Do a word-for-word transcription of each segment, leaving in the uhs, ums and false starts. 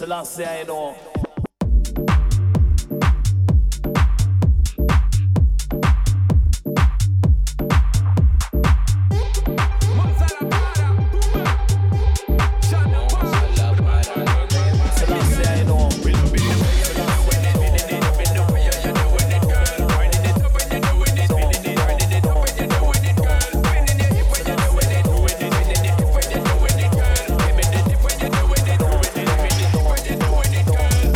Selassie, I know. Girl,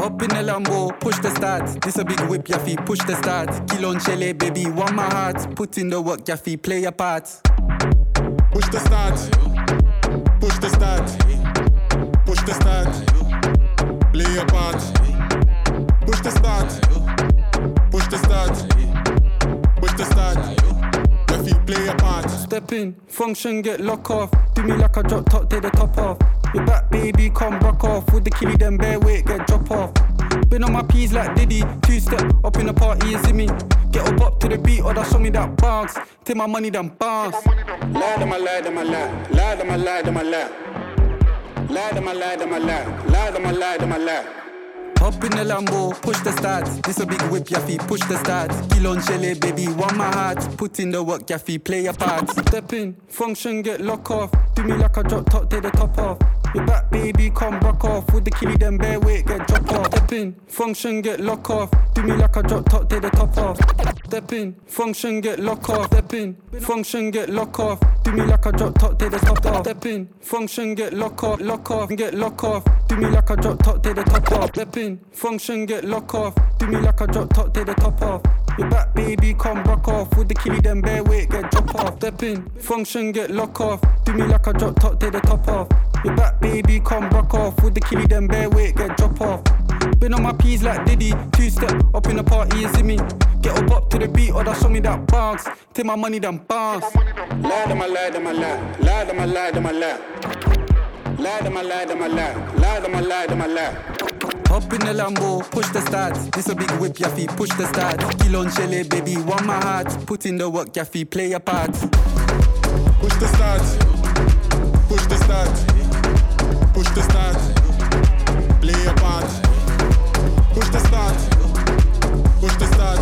Hop in the Lambo, push the start. This a big whip, Yaffy, push the start. Kilonchele, baby, want my heart. Put in the work, Yaffy, play your part. Push the start. Push the start. Push the start. Play your part. Push the start. Push the start. Push the start. Yaffy, play your part. Step in, function, get lock off. Do me like a drop top, take the top off. Your back, baby, come rock off. With the killie, then bare weight, get drop off. Been on my P's like Diddy. Two step up in the party, you see me. Get up up to the beat, or that show me that bounce. Take my money, then bounce. Lie, them a lie, them a lie. Lie, them a lie, them a lie. Lie, them a lie, them a lie. Lie, them a lie, them a lie. Hop in the Lambo, push the start. This a big whip, Yaffy, push the start. Kilonchele, baby, want my heart. Put in the work, Yaffy, play your part. Step in, function, get lock off. Do me like a drop top, take the top off. Your back, baby, come rock off. With the killie, then bare weight, get drop off. Step in, function, get lock off. Do me like a drop top, take the top off. Step in, function, get lock off. Step in, function, get lock off. Do me like a drop top, take the top off. Step in, function, get lock off, lock off, get lock off. Do me like a drop top, take the top off. Step in, function, get lock off. Do me like a drop top, take the top off. Your back, baby, come rock off. With the killie, then bare weight, get drop off. Step in, function, get lock off. Do me like a drop top, take the top off. Your back, baby, come rock off. With the killie, then bare weight, get drop off. Been on my P's like Diddy. Two step up in the party, you see me. Get up up to the beat, or that show me that bounce. Take my money, then bounce. Lie, them a lie, them a lie. Lie, them a lie, them a lie. Lie, them a lie, them a lie. Lie, them a lie, them a lie. Hop in the Lambo, push the start. This a big whip, Yaffy, push the start. Kilonchele, baby, want my heart. Put in the work, Yaffy, play your part. Push the start. Push the start. Push the start. Play your part. Push the start. Push the start.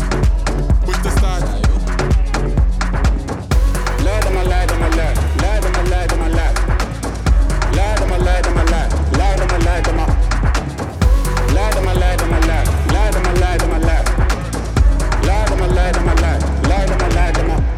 Push the start. Lie, them a lie, them a lie. Lie, them a lie, them a lie. Lie, them a lie, them a lie. Lie, them a lie, them a lie. Lie, them a lie, them a lie. Lie, them a lie, them a lie. Lie, them a lie, them a lie. Lie, them a lie, them a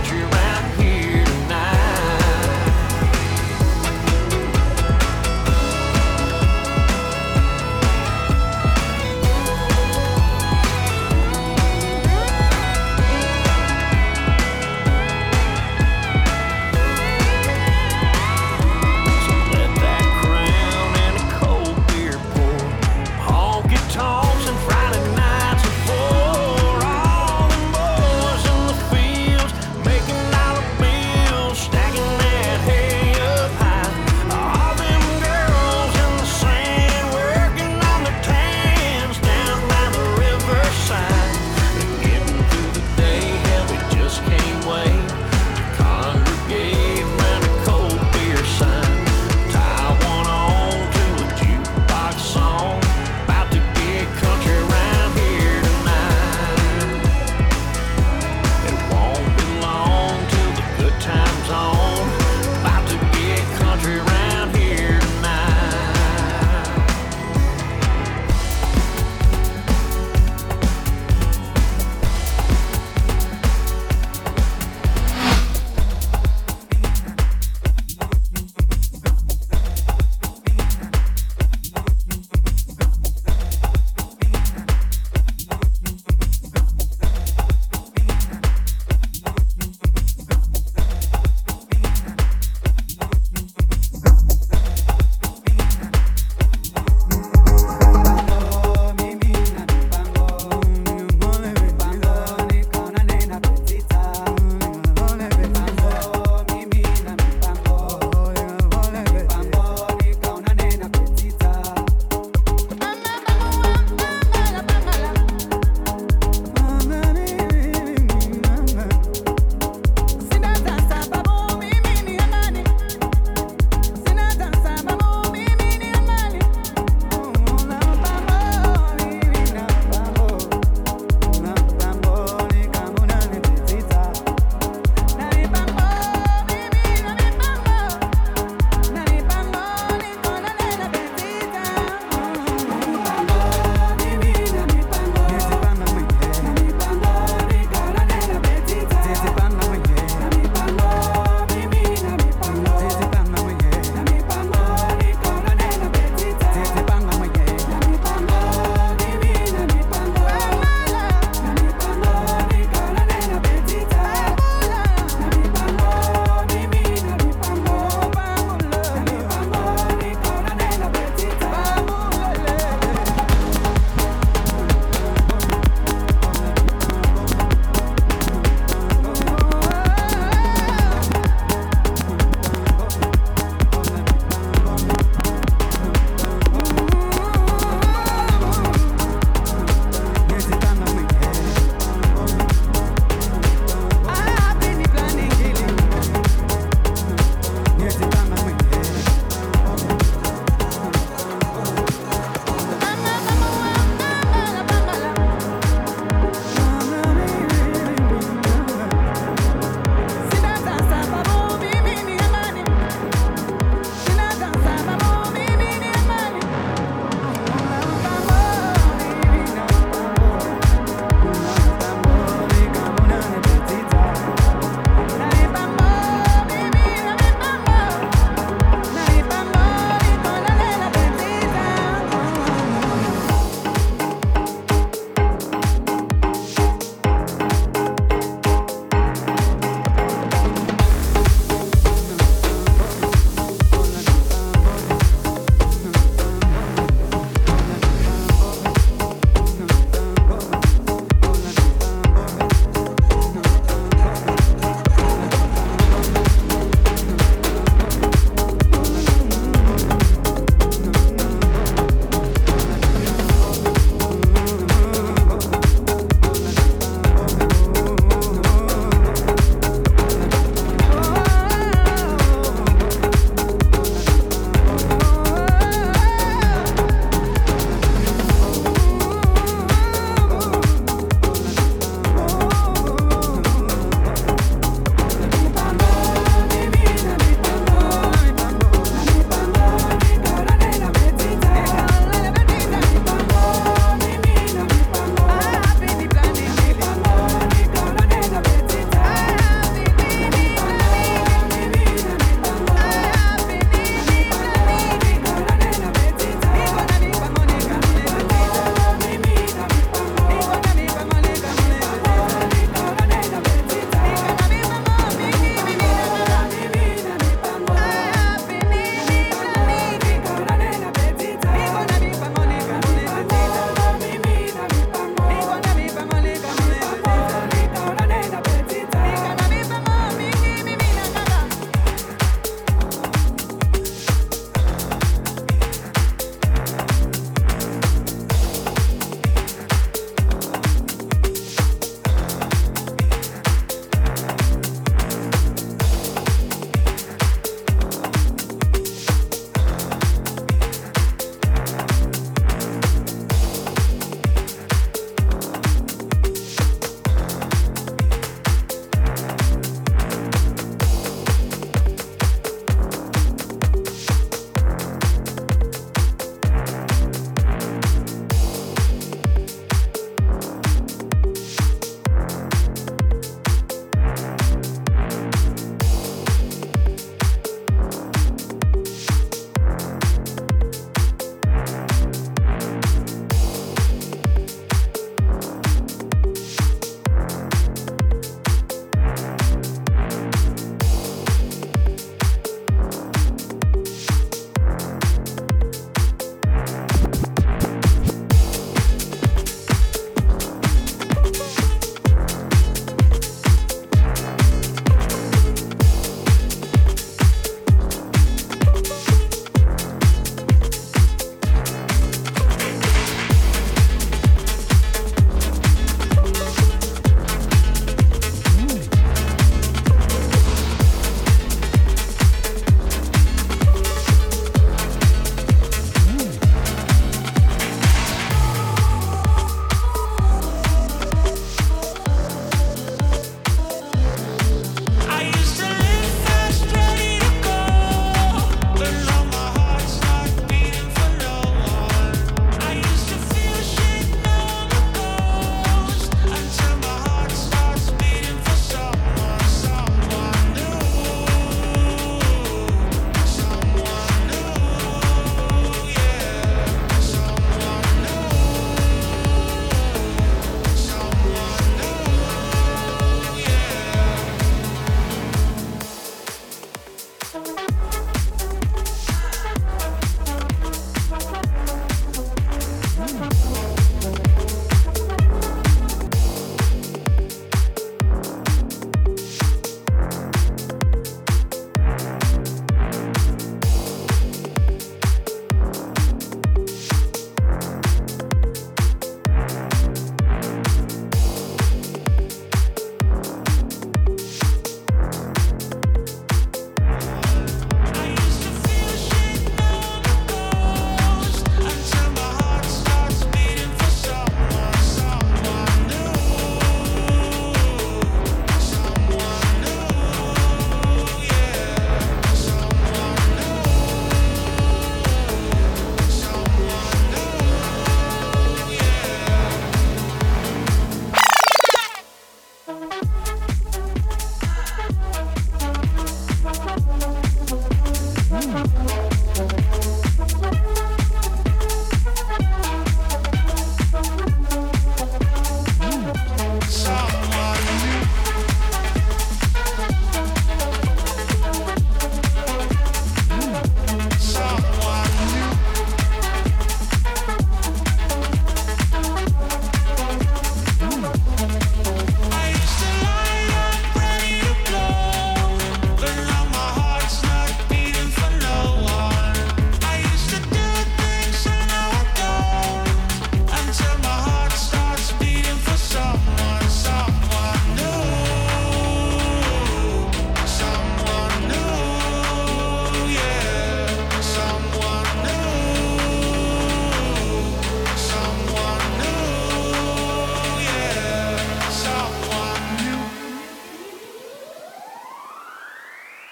you around here tonight. So let that crown and a cold beer pour. Honky tonks and Friday nights before. All the boys in the fields making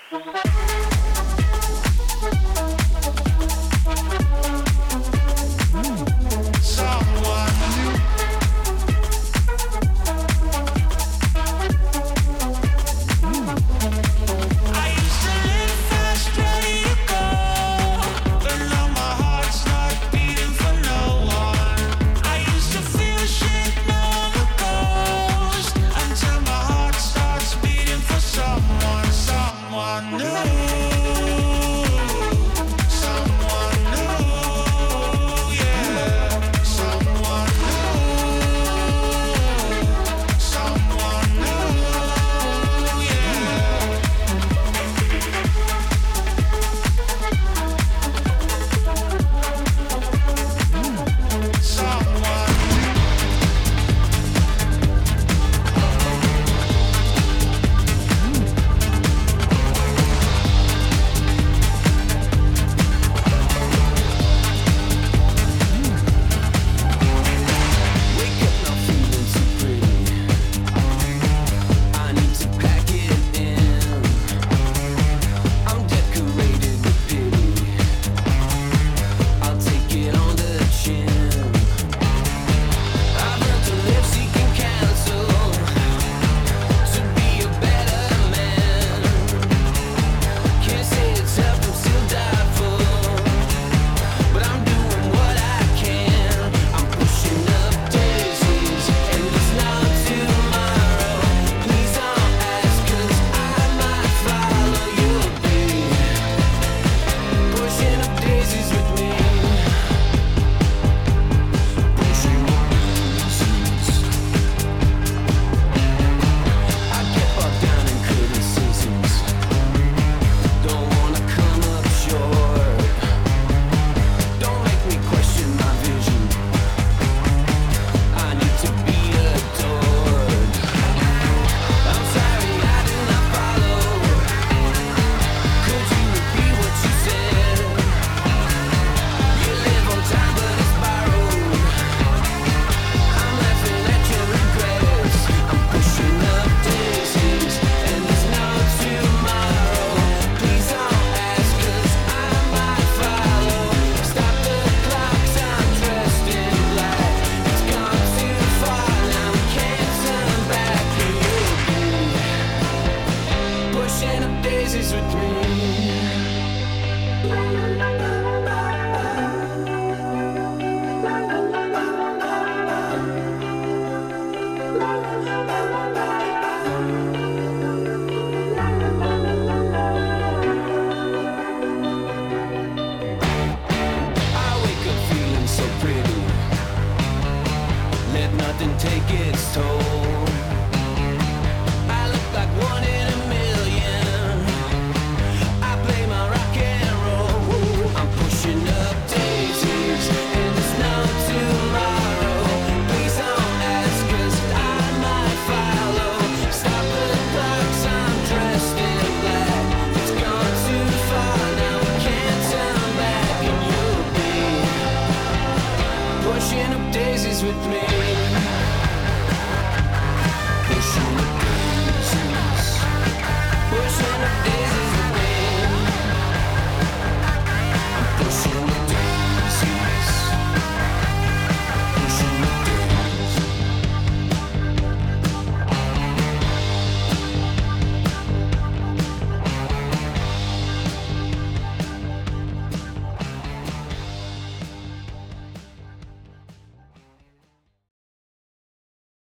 daisies with me.